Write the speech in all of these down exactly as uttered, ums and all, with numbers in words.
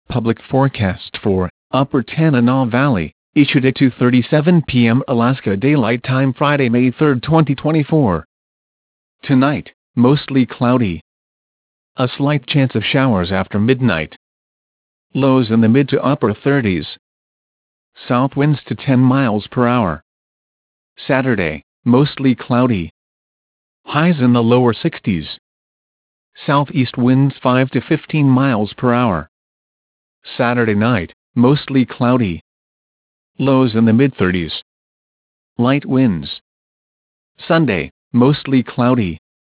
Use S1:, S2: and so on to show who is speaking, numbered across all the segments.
S1: Public forecast for Upper Tanana Valley, issued at two thirty-seven p m Alaska Daylight Time Friday, May third, twenty twenty-four. Tonight, mostly cloudy. A slight chance of showers after midnight. Lows in the mid to upper thirties. South winds to ten miles per hour. Saturday, mostly cloudy. Highs in the lower sixties. Southeast winds five to fifteen miles per hour. Saturday night, mostly cloudy. Lows in the mid thirties. Light winds. Sunday, mostly cloudy.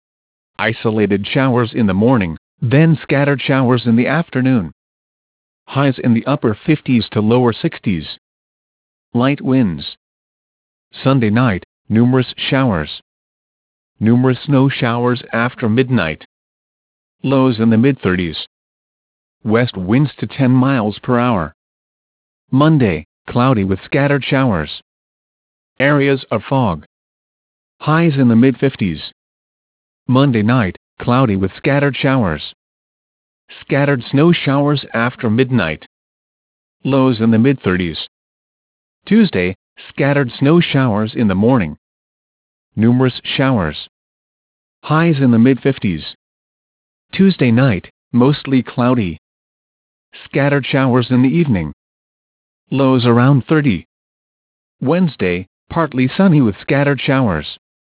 S1: Isolated showers in the morning, then scattered showers in the afternoon. Highs in the upper fifties to lower sixties. Light winds. Sunday night, numerous showers. Numerous snow showers after midnight. Lows in the mid thirties. West winds to ten miles per hour. Monday, cloudy with scattered showers. Areas of fog. Highs in the mid fifties. Monday night, cloudy with scattered showers. Scattered snow showers after midnight. Lows in the mid thirties. Tuesday, scattered snow showers in the morning. Numerous showers. Highs in the mid fifties. Tuesday night, mostly cloudy. Scattered showers in the evening. Lows around thirty. Wednesday, partly sunny with scattered showers.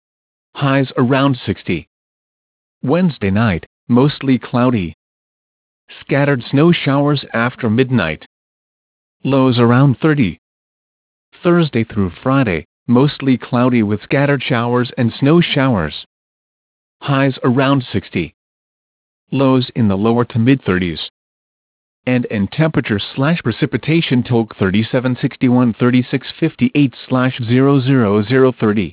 S1: Highs around sixty. Wednesday night, mostly cloudy. Scattered snow showers after midnight. Lows around thirty. Thursday through Friday, mostly cloudy with scattered showers and snow showers. Highs around sixty. Lows in the lower to mid thirties. And in temperature slash precipitation Tolk thirty-seven sixty-one thirty-six fifty-eight slash zero zero zero thirty.